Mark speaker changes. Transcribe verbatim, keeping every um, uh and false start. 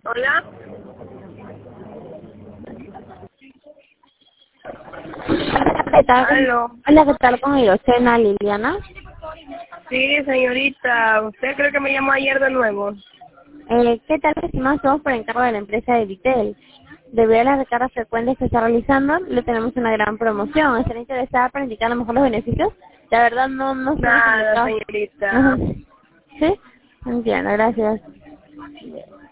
Speaker 1: Hola.
Speaker 2: ¿Qué tal?
Speaker 1: Aló.
Speaker 2: Hola, ¿qué tal con Irocena, Liliana?
Speaker 1: Sí, señorita. Usted creo que me llamó ayer de nuevo.
Speaker 2: Eh, ¿Qué tal? Estimado, somos por encargo de la empresa de Vitel. Debido a las recargas frecuentes que está realizando, le tenemos una gran promoción. ¿Estará interesada para indicar a lo mejor los beneficios? La verdad no, no se hemos
Speaker 1: Nada,
Speaker 2: comunicado.
Speaker 1: señorita.
Speaker 2: Ajá. ¿Sí? Entiendo, gracias.